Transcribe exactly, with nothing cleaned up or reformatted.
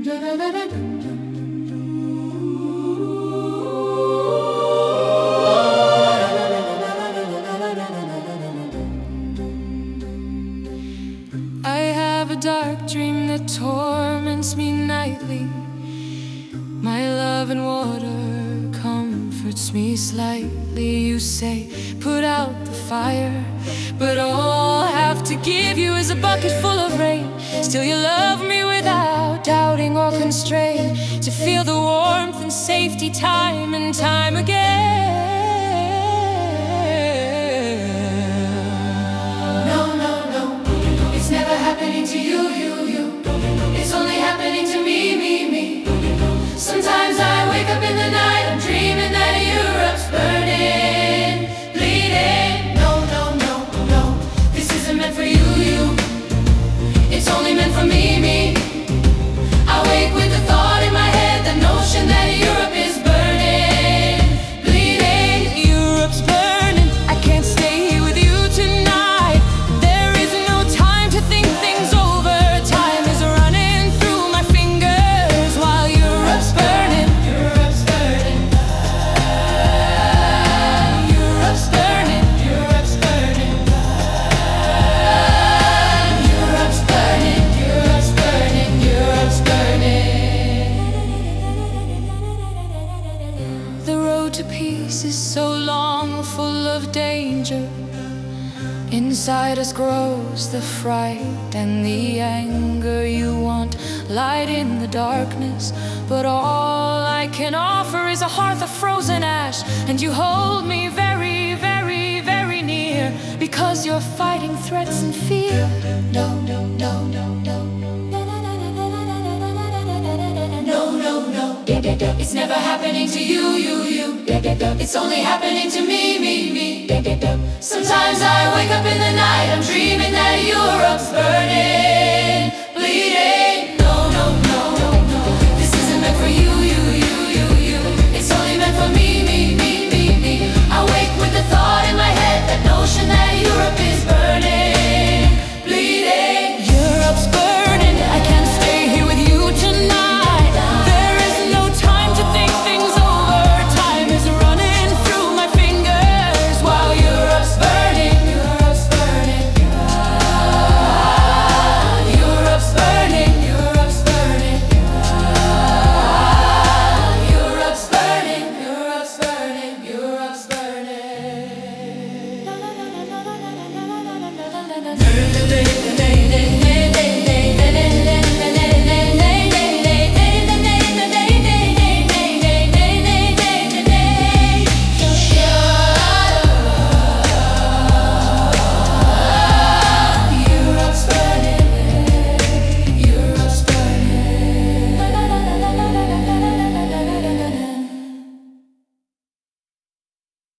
I have a dark dream that torments me nightly. My love and water comforts me slightly. You say, put out the fire, but all I have to give you is a bucket full of rain. Still you love me without doubting or constraint, to feel the warmth and safety time and time again. No, no, no, it's never happening to you, you, you. It's only happening to me, me, me. Sometimes I wake up in the night, I'm dreaming that Europe's burning, bleeding. No, no, no, no, this isn't meant for you, you. It's only meant for me, me. I wake with the thought in my head, the notion that Europe is burning, bleeding. Europe's burning, I can't stay here with you tonight. There is no time to think things over. Time is running through my fingers while Europe's burning. Europe's burning. Europe's burning. Europe's burning. Europe's burning. Europe's burning. Europe's burning. The road to peace is so long, full of danger. Inside us grows the fright and the anger. You want light in the darkness, but all I can offer is a hearth of frozen ash. And you hold me very, very, very near, because you're fighting threats and fear. No, no, no, no, no. No, no, no. It's never happening to you, you, you. It's only happening to me, me, me. Sometimes I wake up in the night, I'm dreaming